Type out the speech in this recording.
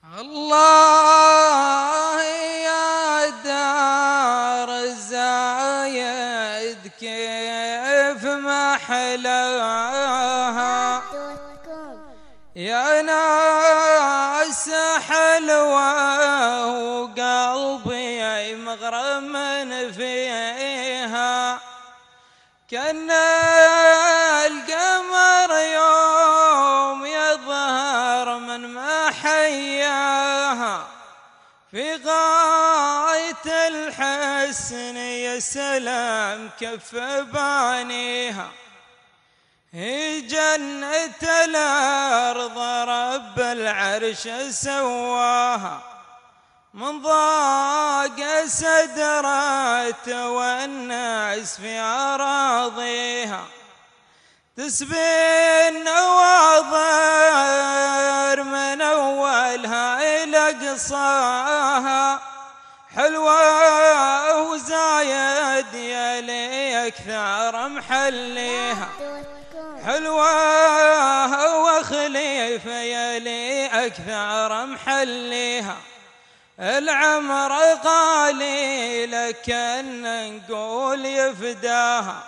الله يا دار الزايد كيف ما حلاها يا ناس حلوة وقلبي مغرم فيها كان القمر يوم يظهر من محياها في غاية الحسن يا سلام كف بانيها هي جنة الأرض رب العرش سواها من ضاق سدرات والناس في أراضيها تسبي النواظر من أولها إلى قصاها حلوة وزايد يلي أكثر محليها حلوة وخليفة يلي أكثر محليها العمر قليل كان نقول يفداها